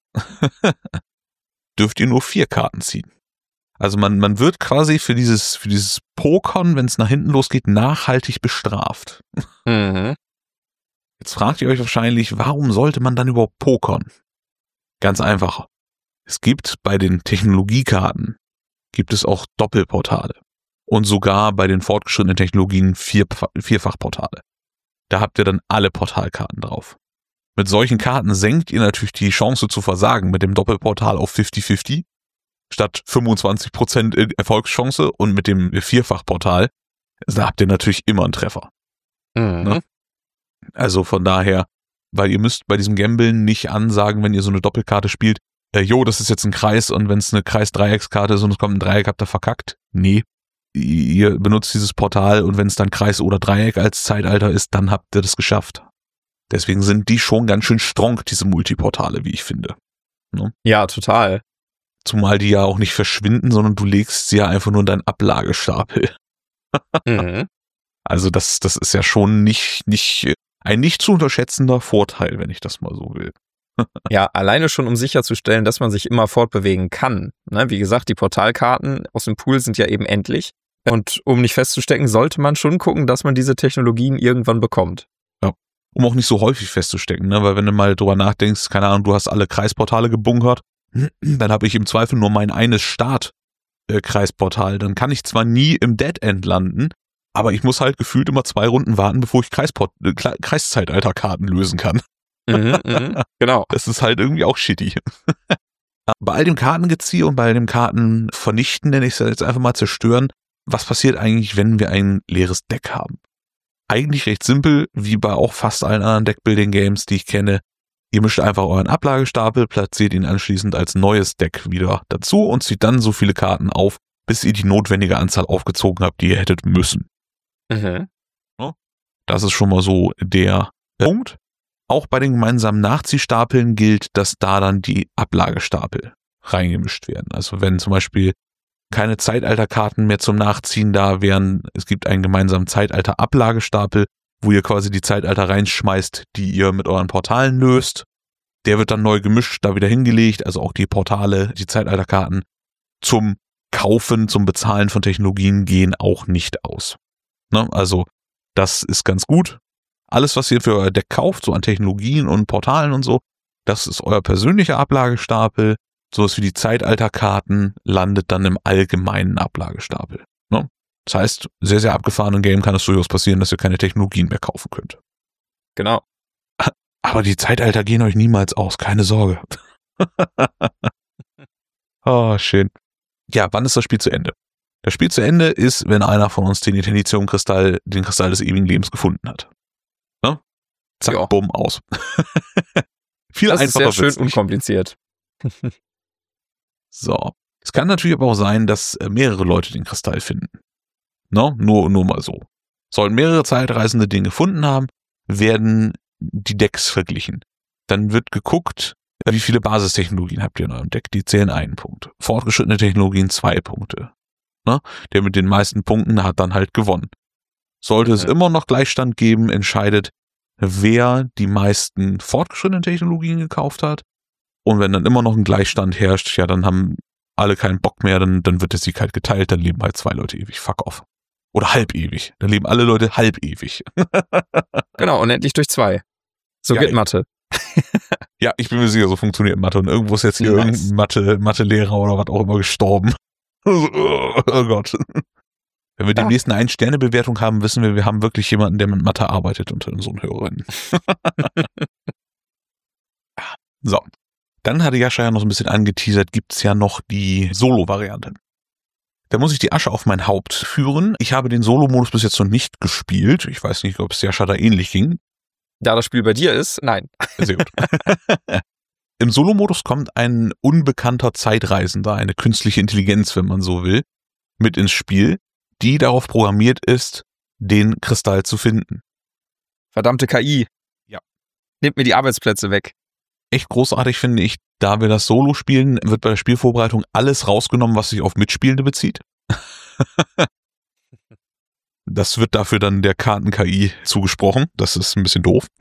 dürft ihr nur 4 Karten ziehen. Also man wird quasi für dieses Pokern, wenn es nach hinten losgeht, nachhaltig bestraft. Mhm. Jetzt fragt ihr euch wahrscheinlich, warum sollte man dann überhaupt pokern? Ganz einfach. Es gibt bei den Technologiekarten, gibt es auch Doppelportale. Und sogar bei den fortgeschrittenen Technologien Vierfachportale. Da habt ihr dann alle Portalkarten drauf. Mit solchen Karten senkt ihr natürlich die Chance zu versagen mit dem Doppelportal auf 50-50 statt 25% Erfolgschance und mit dem Vierfachportal, da habt ihr natürlich immer einen Treffer. Mhm. Ne? Also von daher, weil ihr müsst bei diesem Gambeln nicht ansagen, wenn ihr so eine Doppelkarte spielt, das ist jetzt ein Kreis und wenn es eine Kreis-Dreieckskarte ist und es kommt ein Dreieck, habt ihr verkackt. Nee, ihr benutzt dieses Portal und wenn es dann Kreis oder Dreieck als Zeitalter ist, dann habt ihr das geschafft. Deswegen sind die schon ganz schön strong, diese Multiportale, wie ich finde. Ne? Ja, total. Zumal die ja auch nicht verschwinden, sondern du legst sie ja einfach nur in deinen Ablagestapel. Mhm. Also das ist ja schon ein nicht zu unterschätzender Vorteil, wenn ich das mal so will. Ja, alleine schon, um sicherzustellen, dass man sich immer fortbewegen kann. Ne, wie gesagt, die Portalkarten aus dem Pool sind ja eben endlich. Und um nicht festzustecken, sollte man schon gucken, dass man diese Technologien irgendwann bekommt. Ja, um auch nicht so häufig festzustecken, ne? Weil wenn du mal drüber nachdenkst, keine Ahnung, du hast alle Kreisportale gebunkert, dann habe ich im Zweifel nur mein eines Start-Kreisportal. Dann kann ich zwar nie im Dead End landen, aber ich muss halt gefühlt immer 2 Runden warten, bevor ich Kreiszeitalterkarten lösen kann. Genau. Das ist halt irgendwie auch shitty. Bei all dem Kartengezieher und bei all dem Kartenvernichten, nenne ich es jetzt einfach mal zerstören, was passiert eigentlich, wenn wir ein leeres Deck haben? Eigentlich recht simpel, wie bei auch fast allen anderen Deckbuilding-Games, die ich kenne. Ihr mischt einfach euren Ablagestapel, platziert ihn anschließend als neues Deck wieder dazu und zieht dann so viele Karten auf, bis ihr die notwendige Anzahl aufgezogen habt, die ihr hättet müssen. Mhm. Das ist schon mal so der Punkt. Auch bei den gemeinsamen Nachziehstapeln gilt, dass da dann die Ablagestapel reingemischt werden. Also wenn zum Beispiel keine Zeitalterkarten mehr zum Nachziehen da wären, es gibt einen gemeinsamen Zeitalter-Ablagestapel, wo ihr quasi die Zeitalter reinschmeißt, die ihr mit euren Portalen löst. Der wird dann neu gemischt, da wieder hingelegt, also auch die Portale, die Zeitalterkarten zum Kaufen, zum Bezahlen von Technologien gehen auch nicht aus. Ne? Also das ist ganz gut. Alles, was ihr für euer Deck kauft, so an Technologien und Portalen und so, das ist euer persönlicher Ablagestapel. Sowas wie die Zeitalterkarten landet dann im allgemeinen Ablagestapel. Ne? Das heißt, sehr, sehr abgefahrenen Game kann es durchaus passieren, dass ihr keine Technologien mehr kaufen könnt. Genau. Aber die Zeitalter gehen euch niemals aus, keine Sorge. Oh, schön. Ja, wann ist das Spiel zu Ende? Das Spiel zu Ende ist, wenn einer von uns den Eternitium-Kristall, den Kristall des ewigen Lebens gefunden hat. Ne? Zack, Ja. bumm, aus. Viel Das ist einfacher sehr schön wird's nicht. unkompliziert. So. Es kann natürlich aber auch sein, dass mehrere Leute den Kristall finden. No? Nur mal so. Sollen mehrere Zeitreisende den gefunden haben, werden die Decks verglichen. Dann wird geguckt, wie viele Basistechnologien habt ihr in eurem Deck. Die zählen 1 Punkt. Fortgeschrittene Technologien 2 Punkte. Ne? Der mit den meisten Punkten hat dann halt gewonnen. Sollte es immer noch Gleichstand geben, entscheidet, wer die meisten fortgeschrittenen Technologien gekauft hat. Und wenn dann immer noch ein Gleichstand herrscht, ja, dann haben alle keinen Bock mehr, dann wird der Sieg halt geteilt, dann leben halt 2 Leute ewig. Fuck off. Oder halb ewig. Dann leben alle Leute halb ewig. Genau, unendlich durch 2. So Geil. geht Mathe. Ja, ich bin mir sicher, so funktioniert Mathe. Und irgendwo ist jetzt hier Nice. irgendein Mathelehrer oder was auch immer gestorben. Oh Gott. Wenn wir demnächst eine 1-Sterne-Bewertung haben, wissen wir haben wirklich jemanden, der mit Mathe arbeitet unter unseren Hörerinnen. So. Dann hatte Jascha ja noch so ein bisschen angeteasert, gibt's ja noch die Solo-Variante. Da muss ich die Asche auf mein Haupt führen. Ich habe den Solo-Modus bis jetzt noch nicht gespielt. Ich weiß nicht, ob es Jascha da ähnlich ging. Da das Spiel bei dir ist, nein. Sehr gut. Im Solo-Modus kommt ein unbekannter Zeitreisender, eine künstliche Intelligenz, wenn man so will, mit ins Spiel, die darauf programmiert ist, den Kristall zu finden. Verdammte KI. Ja. Nehmt mir die Arbeitsplätze weg. Echt großartig finde ich, da wir das Solo spielen, wird bei der Spielvorbereitung alles rausgenommen, was sich auf Mitspielende bezieht. Das wird dafür dann der Karten-KI zugesprochen. Das ist ein bisschen doof.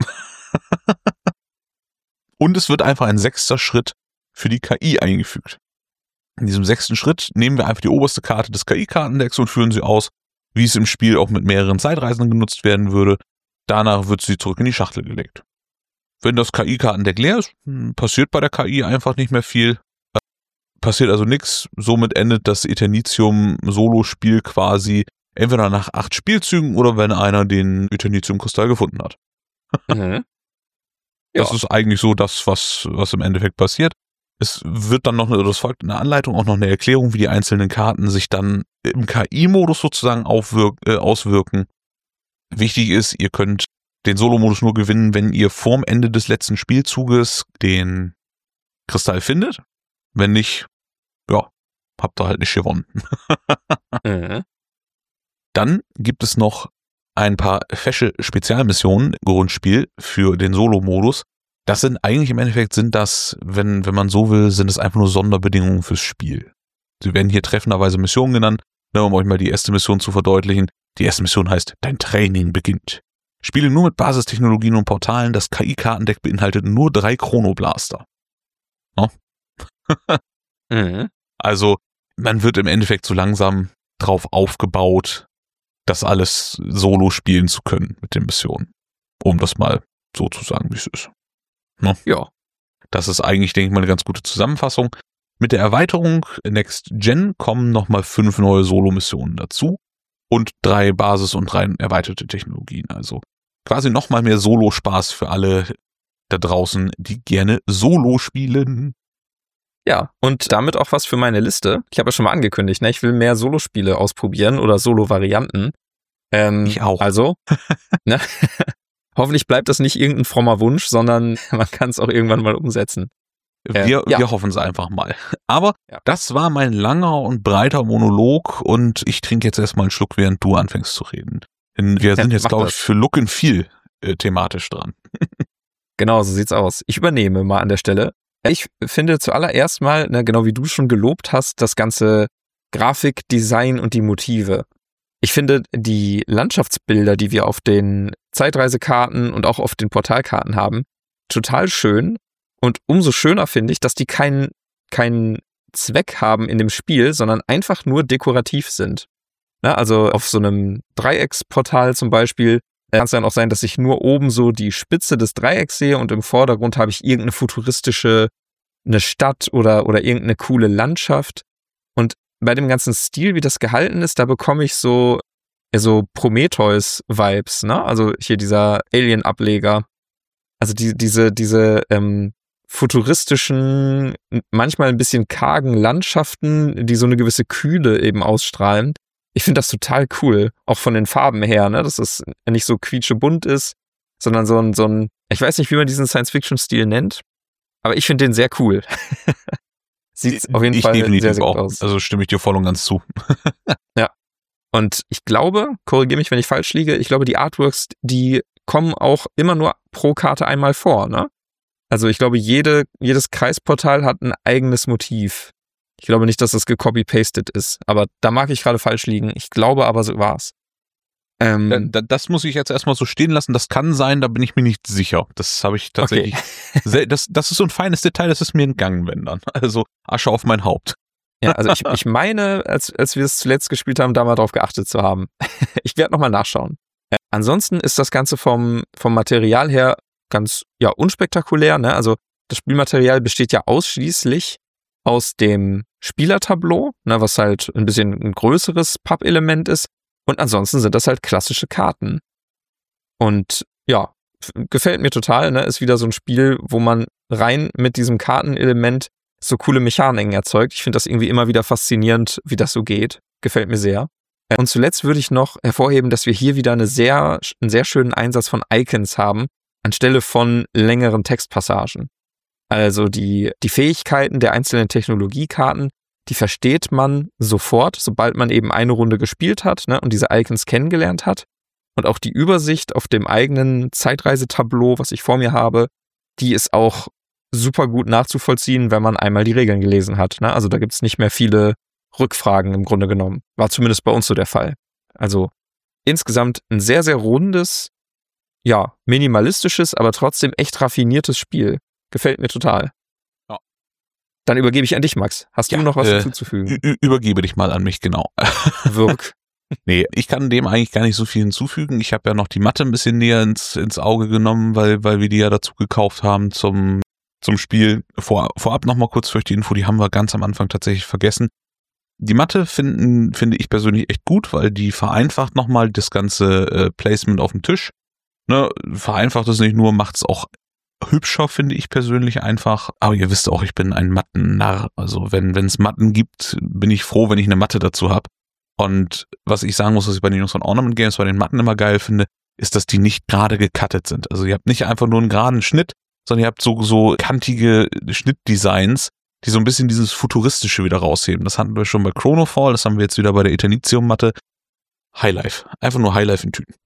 Und es wird einfach ein 6. Schritt für die KI eingefügt. In diesem 6. Schritt nehmen wir einfach die oberste Karte des KI-Kartendecks und führen sie aus, wie es im Spiel auch mit mehreren Zeitreisenden genutzt werden würde. Danach wird sie zurück in die Schachtel gelegt. Wenn das KI-Kartendeck leer ist, passiert bei der KI einfach nicht mehr viel. Passiert also nichts. Somit endet das Eternitium-Solo-Spiel quasi entweder nach 8 Spielzügen oder wenn einer den Eternitium-Kristall gefunden hat. Mhm. Das ist eigentlich so das, was im Endeffekt passiert. Es wird dann noch, das folgt in der Anleitung auch noch eine Erklärung, wie die einzelnen Karten sich dann im KI-Modus sozusagen auswirken. Wichtig ist, ihr könnt den Solo-Modus nur gewinnen, wenn ihr vorm Ende des letzten Spielzuges den Kristall findet. Wenn nicht, ja, habt ihr halt nicht gewonnen. Mhm. Dann gibt es noch ein paar fesche Spezialmissionen im Grundspiel für den Solo-Modus. Das sind eigentlich im Endeffekt wenn man so will, sind es einfach nur Sonderbedingungen fürs Spiel. Sie werden hier treffenderweise Missionen genannt, um euch mal die erste Mission zu verdeutlichen. Die erste Mission heißt, dein Training beginnt. Spiele nur mit Basistechnologien und Portalen, das KI-Kartendeck beinhaltet nur 3 Chronoblaster. No? Mhm. Also, man wird im Endeffekt so langsam drauf aufgebaut, das alles solo spielen zu können mit den Missionen. Um das mal so zu sagen, wie es ist. No? Ja. Das ist eigentlich, denke ich mal, eine ganz gute Zusammenfassung. Mit der Erweiterung Next Gen kommen nochmal 5 neue Solo-Missionen dazu und 3 Basis- und 3 erweiterte Technologien. Also quasi nochmal mehr Solo-Spaß für alle da draußen, die gerne Solo spielen. Ja, und damit auch was für meine Liste. Ich habe ja schon mal angekündigt, ne? Ich will mehr Solospiele ausprobieren oder Solo-Varianten. Ich auch. Also, ne? Hoffentlich bleibt das nicht irgendein frommer Wunsch, sondern man kann es auch irgendwann mal umsetzen. Wir hoffen es einfach mal. Aber das war mein langer und breiter Monolog und ich trinke jetzt erstmal einen Schluck, während du anfängst zu reden. Denn wir sind jetzt, glaube ich, für Look and Feel thematisch dran. Genau, so sieht's aus. Ich übernehme mal an der Stelle. Ich finde zuallererst mal, ne, genau wie du schon gelobt hast, das ganze Grafikdesign und die Motive. Ich finde die Landschaftsbilder, die wir auf den Zeitreisekarten und auch auf den Portalkarten haben, total schön. Und umso schöner finde ich, dass die keinen Zweck haben in dem Spiel, sondern einfach nur dekorativ sind. Na, also auf so einem Dreiecksportal zum Beispiel kann es dann auch sein, dass ich nur oben so die Spitze des Dreiecks sehe und im Vordergrund habe ich irgendeine futuristische, eine Stadt oder irgendeine coole Landschaft. Und bei dem ganzen Stil, wie das gehalten ist, da bekomme ich so Prometheus-Vibes, ne? Also hier dieser Alien-Ableger. Also diese futuristischen, manchmal ein bisschen kargen Landschaften, die so eine gewisse Kühle eben ausstrahlen. Ich finde das total cool, auch von den Farben her, ne? Dass es nicht so quietschebunt ist, sondern so ein, ich weiß nicht, wie man diesen Science-Fiction-Stil nennt, aber ich finde den sehr cool. Sieht auf jeden Fall sehr, sehr gut aus. Also stimme ich dir voll und ganz zu. Ja. Und ich glaube, korrigiere mich, wenn ich falsch liege, ich glaube, die Artworks, die kommen auch immer nur pro Karte einmal vor, ne? Also ich glaube, jedes Kreisportal hat ein eigenes Motiv. Ich glaube nicht, dass das gecopy-pasted ist, aber da mag ich gerade falsch liegen. Ich glaube aber, so war's. Das muss ich jetzt erstmal so stehen lassen. Das kann sein, da bin ich mir nicht sicher. Das habe ich tatsächlich. Okay. Das ist so ein feines Detail, das ist mir entgangen, wenn dann. Also Asche auf mein Haupt. Ja, also ich meine, als wir es zuletzt gespielt haben, da mal drauf geachtet zu haben. Ich werde nochmal nachschauen. Ansonsten ist das Ganze vom Material her ganz unspektakulär, ne? Also das Spielmaterial besteht ja ausschließlich aus dem Spielertableau, ne, was halt ein bisschen ein größeres Pappelement ist. Und ansonsten sind das halt klassische Karten. Und ja, gefällt mir total, ne? Ist wieder so ein Spiel, wo man rein mit diesem Kartenelement so coole Mechaniken erzeugt. Ich finde das irgendwie immer wieder faszinierend, wie das so geht. Gefällt mir sehr. Und zuletzt würde ich noch hervorheben, dass wir hier wieder einen sehr schönen Einsatz von Icons haben, anstelle von längeren Textpassagen. Also die Fähigkeiten der einzelnen Technologiekarten, die versteht man sofort, sobald man eben eine Runde gespielt hat, ne, und diese Icons kennengelernt hat. Und auch die Übersicht auf dem eigenen Zeitreisetableau, was ich vor mir habe, die ist auch super gut nachzuvollziehen, wenn man einmal die Regeln gelesen hat. Ne? Also da gibt es nicht mehr viele Rückfragen im Grunde genommen. War zumindest bei uns so der Fall. Also insgesamt ein sehr, sehr rundes, ja, minimalistisches, aber trotzdem echt raffiniertes Spiel. Gefällt mir total. Ja. Dann übergebe ich an dich, Max. Hast du noch was hinzuzufügen? Übergebe dich mal an mich, genau. Wirk. Nee, ich kann dem eigentlich gar nicht so viel hinzufügen. Ich habe ja noch die Matte ein bisschen näher ins Auge genommen, weil wir die ja dazu gekauft haben zum Spiel. Vorab noch mal kurz für euch die Info, die haben wir ganz am Anfang tatsächlich vergessen. Die Matte finde ich persönlich echt gut, weil die vereinfacht nochmal das ganze Placement auf dem Tisch. Ne, vereinfacht es nicht nur, macht es auch hübscher, finde ich persönlich einfach. Aber ihr wisst auch, ich bin ein Mattennarr. Also wenn es Matten gibt, bin ich froh, wenn ich eine Matte dazu habe. Und was ich sagen muss, was ich bei den Jungs von Ornament Games bei den Matten immer geil finde, ist, dass die nicht gerade gecuttet sind. Also ihr habt nicht einfach nur einen geraden Schnitt, sondern ihr habt so kantige Schnittdesigns, die so ein bisschen dieses Futuristische wieder rausheben. Das hatten wir schon bei Chronofall, das haben wir jetzt wieder bei der Eternitium-Matte. Highlife. Einfach nur Highlife in Tüten.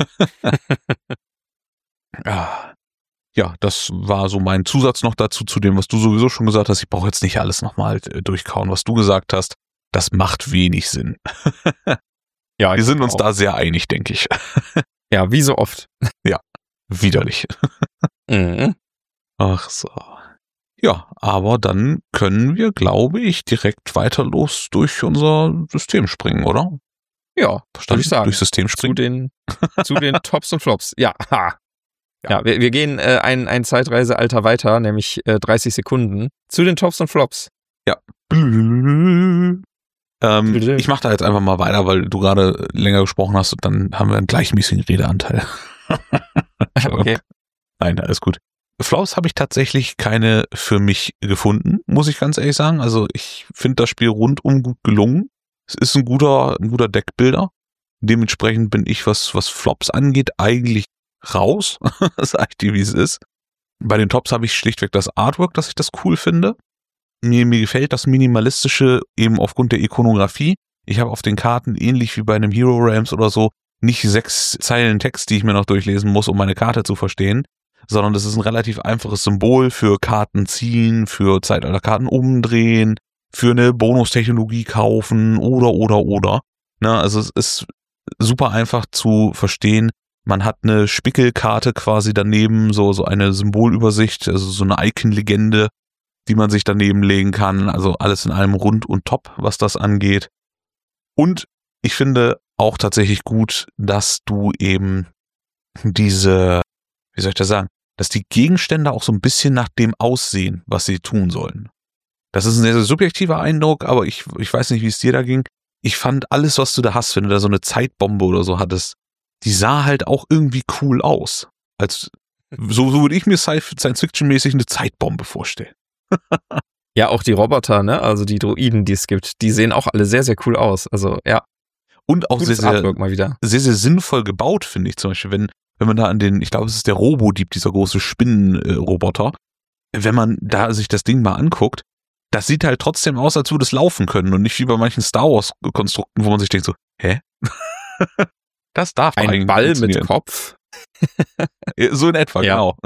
Ja, das war so mein Zusatz noch dazu, zu dem, was du sowieso schon gesagt hast. Ich brauche jetzt nicht alles nochmal durchkauen, was du gesagt hast. Das macht wenig Sinn. Ja, wir sind uns da sehr einig, denke ich. Ja, wie so oft. Ja, widerlich. Mhm. Ach so. Ja, aber dann können wir, glaube ich, direkt weiter los durch unser System springen, oder? Ja, würde ich sagen. Durch System springen. Zu den Tops und Flops. Ja, ha. Ja, wir gehen ein Zeitreisealter weiter, nämlich 30 Sekunden. Zu den Tops und Flops. Ja. Ich mache da jetzt einfach mal weiter, weil du gerade länger gesprochen hast und dann haben wir einen gleichmäßigen Redeanteil. Okay. Nein, alles gut. Flops habe ich tatsächlich keine für mich gefunden, muss ich ganz ehrlich sagen. Also ich finde das Spiel rundum gut gelungen. Es ist ein guter Deckbilder. Dementsprechend bin ich, was Flops angeht, eigentlich raus. Sag ich dir, wie es ist. Bei den Tops habe ich schlichtweg das Artwork, dass ich das cool finde. Mir gefällt das Minimalistische eben aufgrund der Ikonografie. Ich habe auf den Karten, ähnlich wie bei einem Hero Realms oder so, nicht 6 Zeilen Text, die ich mir noch durchlesen muss, um meine Karte zu verstehen, sondern das ist ein relativ einfaches Symbol für Karten ziehen, für Zeitalterkarten umdrehen, für eine Bonustechnologie kaufen oder. Na, also es ist super einfach zu verstehen. Man hat eine Spickelkarte quasi daneben, so eine Symbolübersicht, also so eine Icon-Legende, die man sich daneben legen kann. Also alles in allem rund und top, was das angeht. Und ich finde auch tatsächlich gut, dass du eben diese, wie soll ich das sagen, dass die Gegenstände auch so ein bisschen nach dem aussehen, was sie tun sollen. Das ist ein sehr, sehr subjektiver Eindruck, aber ich weiß nicht, wie es dir da ging. Ich fand alles, was du da hast, wenn du da so eine Zeitbombe oder so hattest, die sah halt auch irgendwie cool aus. So würde ich mir Science-Fiction-mäßig eine Zeitbombe vorstellen. Ja, auch die Roboter, ne? Also die Droiden, die es gibt, die sehen auch alle sehr, sehr cool aus. Also ja. Und auch sehr, Artwork mal wieder. Sehr, sehr sinnvoll gebaut, finde ich zum Beispiel, wenn man da ich glaube, es ist der Robodieb, dieser große Spinnenroboter, wenn man da sich das Ding mal anguckt, das sieht halt trotzdem aus, als würde es laufen können und nicht wie bei manchen Star Wars Konstrukten, wo man sich denkt so, hä? Das darf eigentlich ein Ball mit Kopf. So in etwa, ja. Genau.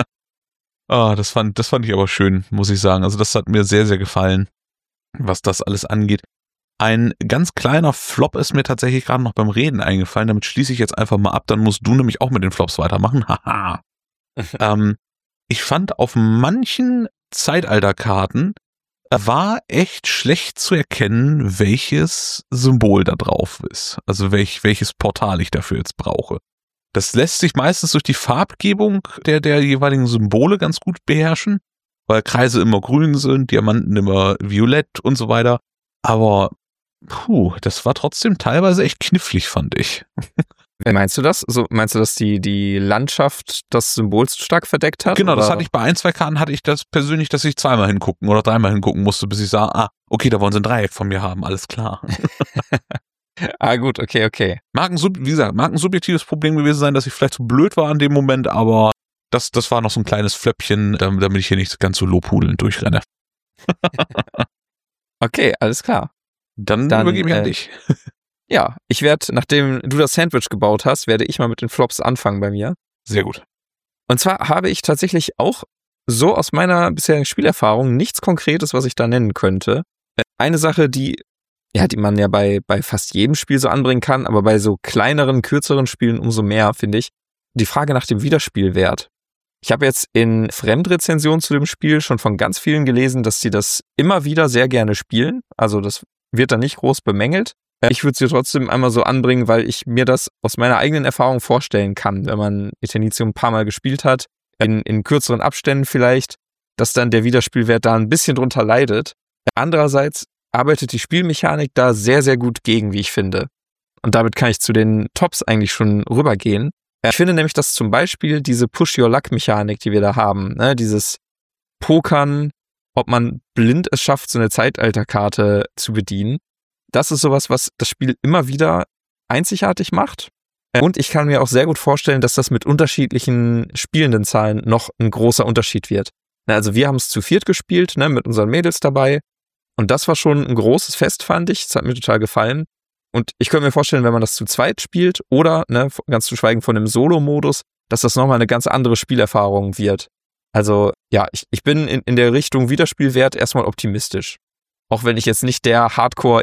Das fand ich aber schön, muss ich sagen. Also das hat mir sehr, sehr gefallen, was das alles angeht. Ein ganz kleiner Flop ist mir tatsächlich gerade noch beim Reden eingefallen. Damit schließe ich jetzt einfach mal ab. Dann musst du nämlich auch mit den Flops weitermachen. Haha. Ich fand auf manchen Zeitalterkarten war echt schlecht zu erkennen, welches Symbol da drauf ist. Also welches Portal ich dafür jetzt brauche. Das lässt sich meistens durch die Farbgebung der jeweiligen Symbole ganz gut beherrschen, weil Kreise immer grün sind, Diamanten immer violett und so weiter. Aber Das war trotzdem teilweise echt knifflig, fand ich. Meinst du das? So, meinst du, dass die Landschaft das Symbol zu stark verdeckt hat? Genau, oder? Das hatte ich bei 1, 2 Karten, hatte ich das persönlich, dass ich zweimal hingucken oder dreimal hingucken musste, bis ich sah, okay, da wollen sie ein Dreieck von mir haben, alles klar. Gut, okay. Mag ein subjektives Problem gewesen sein, dass ich vielleicht zu blöd war an dem Moment, aber das war noch so ein kleines Flöppchen, damit ich hier nicht ganz so lobhudelnd durchrenne. Okay, alles klar. Dann übergebe ich an dich. Ja, ich werde, nachdem du das Sandwich gebaut hast, werde ich mal mit den Flops anfangen bei mir. Sehr gut. Und zwar habe ich tatsächlich auch so aus meiner bisherigen Spielerfahrung nichts Konkretes, was ich da nennen könnte. Eine Sache, die man ja bei fast jedem Spiel so anbringen kann, aber bei so kleineren, kürzeren Spielen umso mehr, finde ich, die Frage nach dem Wiederspielwert. Ich habe jetzt in Fremdrezensionen zu dem Spiel schon von ganz vielen gelesen, dass sie das immer wieder sehr gerne spielen. Also das wird dann nicht groß bemängelt. Ich würde sie trotzdem einmal so anbringen, weil ich mir das aus meiner eigenen Erfahrung vorstellen kann, wenn man Eternitium ein paar Mal gespielt hat, in kürzeren Abständen vielleicht, dass dann der Wiederspielwert da ein bisschen drunter leidet. Andererseits arbeitet die Spielmechanik da sehr, sehr gut gegen, wie ich finde. Und damit kann ich zu den Tops eigentlich schon rübergehen. Ich finde nämlich, dass zum Beispiel diese Push-Your-Luck-Mechanik, die wir da haben, ne, dieses Pokern, ob man blind es schafft, so eine Zeitalterkarte zu bedienen, das ist sowas, was das Spiel immer wieder einzigartig macht. Und ich kann mir auch sehr gut vorstellen, dass das mit unterschiedlichen Spielendenzahlen noch ein großer Unterschied wird. Also wir haben es zu viert gespielt, ne, mit unseren Mädels dabei. Und das war schon ein großes Fest, fand ich. Das hat mir total gefallen. Und ich könnte mir vorstellen, wenn man das zu zweit spielt oder, ne, ganz zu schweigen von dem Solo-Modus, dass das nochmal eine ganz andere Spielerfahrung wird. Also ja, ich bin in der Richtung Wiederspielwert erstmal optimistisch. Auch wenn ich jetzt nicht der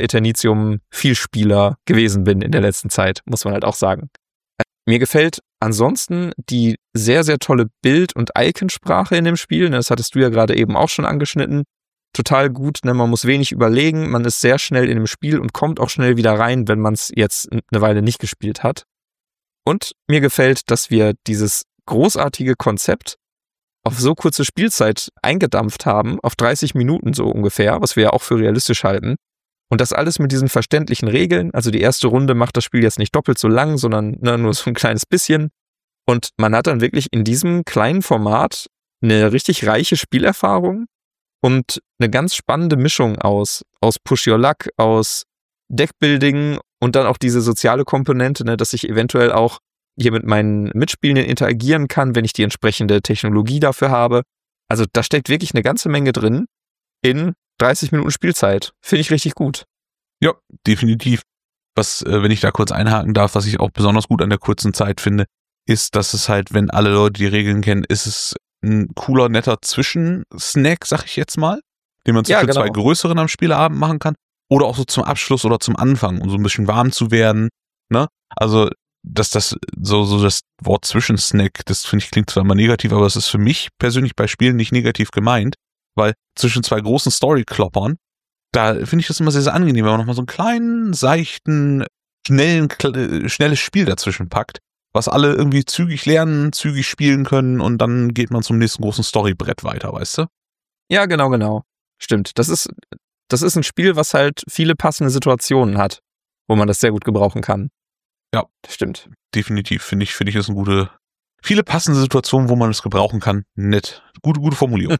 Hardcore-Eternitium-Vielspieler gewesen bin in der letzten Zeit, muss man halt auch sagen. Mir gefällt ansonsten die sehr, sehr tolle Bild- und Iconsprache in dem Spiel. Das hattest du ja gerade eben auch schon angeschnitten. Total gut, ne? Man muss wenig überlegen, man ist sehr schnell in dem Spiel und kommt auch schnell wieder rein, wenn man es jetzt eine Weile nicht gespielt hat. Und mir gefällt, dass wir dieses großartige Konzept auf so kurze Spielzeit eingedampft haben, auf 30 Minuten so ungefähr, was wir ja auch für realistisch halten. Und das alles mit diesen verständlichen Regeln. Also die erste Runde macht das Spiel jetzt nicht doppelt so lang, sondern nur so ein kleines bisschen. Und man hat dann wirklich in diesem kleinen Format eine richtig reiche Spielerfahrung und eine ganz spannende Mischung aus Push Your Luck, aus Deckbuilding und dann auch diese soziale Komponente, ne, dass ich eventuell auch hier mit meinen Mitspielenden interagieren kann, wenn ich die entsprechende Technologie dafür habe. Also da steckt wirklich eine ganze Menge drin in 30 Minuten Spielzeit. Finde ich richtig gut. Ja, definitiv. Was, wenn ich da kurz einhaken darf, was ich auch besonders gut an der kurzen Zeit finde, ist, dass es halt, wenn alle Leute die Regeln kennen, ist es ein cooler, netter Zwischensnack, sag ich jetzt mal, den man zwischen zwei größeren am Spieleabend machen kann. Oder auch so zum Abschluss oder zum Anfang, um so ein bisschen warm zu werden. Ne? Also dass das so das Wort Zwischensnack, das finde ich klingt zwar immer negativ, aber es ist für mich persönlich bei Spielen nicht negativ gemeint, weil zwischen zwei großen Story-Kloppern, da finde ich das immer sehr, sehr angenehm, wenn man nochmal so einen kleinen, seichten, schnelles Spiel dazwischen packt, was alle irgendwie zügig lernen, zügig spielen können und dann geht man zum nächsten großen Storybrett weiter, weißt du? Ja, genau. Stimmt. Das ist ein Spiel, was halt viele passende Situationen hat, wo man das sehr gut gebrauchen kann. Ja, das stimmt. Definitiv, finde ich, ist eine viele passende Situationen, wo man es gebrauchen kann. Nett. Gute Formulierung.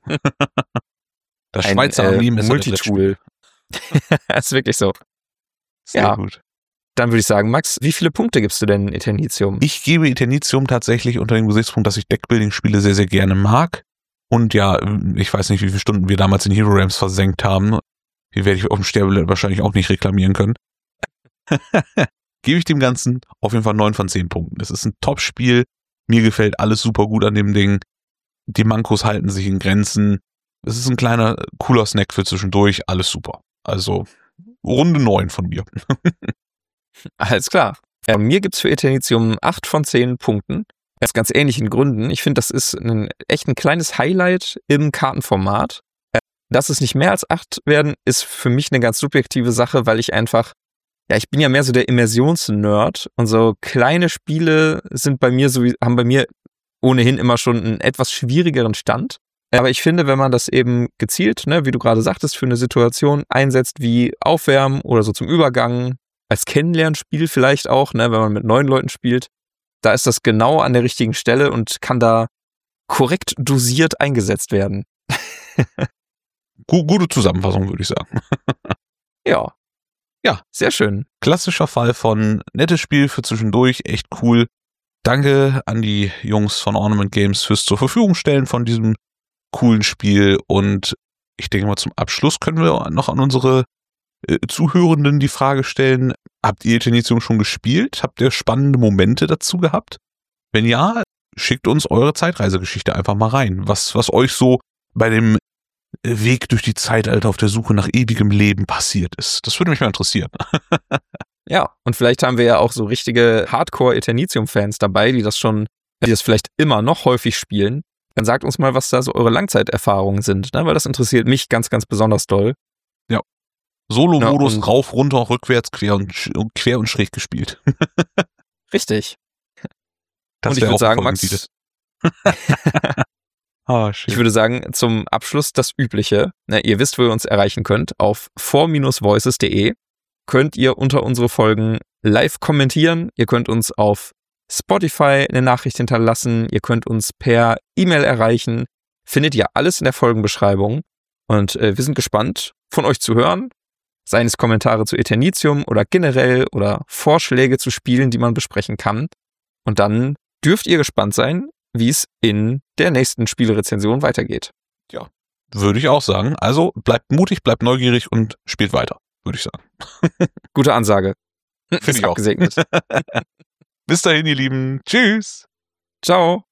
Das Schweizer Armee ist Multitool. Das ist wirklich so. Sehr gut. Dann würde ich sagen, Max, wie viele Punkte gibst du denn Eternitium? Ich gebe Eternitium tatsächlich unter dem Gesichtspunkt, dass ich Deckbuilding-Spiele sehr, sehr gerne mag. Und ja, ich weiß nicht, wie viele Stunden wir damals in Hero Realms versenkt haben. Die werde ich auf dem Sterbebett wahrscheinlich auch nicht reklamieren können. Gebe ich dem Ganzen auf jeden Fall 9 von 10 Punkten. Es ist ein Top-Spiel. Mir gefällt alles super gut an dem Ding. Die Mankos halten sich in Grenzen. Es ist ein kleiner, cooler Snack für zwischendurch. Alles super. Also Runde 9 von mir. Alles klar. Mir gibt's für Eternitium 8 von 10 Punkten. Aus ganz ähnlichen Gründen. Ich finde, das ist echt ein kleines Highlight im Kartenformat. Dass es nicht mehr als 8 werden, ist für mich eine ganz subjektive Sache, weil ich einfach, ich bin ja mehr so der Immersions-Nerd und so kleine Spiele haben bei mir ohnehin immer schon einen etwas schwierigeren Stand. Aber ich finde, wenn man das eben gezielt, ne, wie du gerade sagtest, für eine Situation einsetzt wie Aufwärmen oder so zum Übergang, als Kennenlernspiel vielleicht auch, ne, wenn man mit neuen Leuten spielt, da ist das genau an der richtigen Stelle und kann da korrekt dosiert eingesetzt werden. Gute Zusammenfassung, würde ich sagen. Ja. Ja. Sehr schön. Klassischer Fall von nettes Spiel für zwischendurch, echt cool. Danke an die Jungs von Ornament Games fürs zur Verfügung stellen von diesem coolen Spiel. Und ich denke mal, zum Abschluss können wir noch an unsere Zuhörenden die Frage stellen, habt ihr Eternitium schon gespielt? Habt ihr spannende Momente dazu gehabt? Wenn ja, schickt uns eure Zeitreisegeschichte einfach mal rein. Was euch so bei dem Weg durch die Zeitalter auf der Suche nach ewigem Leben passiert ist. Das würde mich mal interessieren. Ja, und vielleicht haben wir ja auch so richtige Hardcore-Eternitium-Fans dabei, die das vielleicht immer noch häufig spielen. Dann sagt uns mal, was da so eure Langzeiterfahrungen sind, ne? Weil das interessiert mich ganz, ganz besonders doll. Ja. Solo-Modus, ja, rauf, runter, rückwärts, quer und schräg gespielt. Richtig. Das und ich würde sagen, Max, ich würde sagen, zum Abschluss das Übliche. Ne, ihr wisst, wo ihr uns erreichen könnt. Auf for-voices.de könnt ihr unter unsere Folgen live kommentieren. Ihr könnt uns auf Spotify eine Nachricht hinterlassen. Ihr könnt uns per E-Mail erreichen. Findet ihr alles in der Folgenbeschreibung. Und wir sind gespannt, von euch zu hören. Seien es Kommentare zu Eternitium oder generell oder Vorschläge zu Spielen, die man besprechen kann. Und dann dürft ihr gespannt sein, wie es in der nächsten Spielerezension weitergeht. Ja, würde ich auch sagen. Also bleibt mutig, bleibt neugierig und spielt weiter, würde ich sagen. Gute Ansage. Finde ich auch. Abgesegnet. Bis dahin, ihr Lieben. Tschüss. Ciao.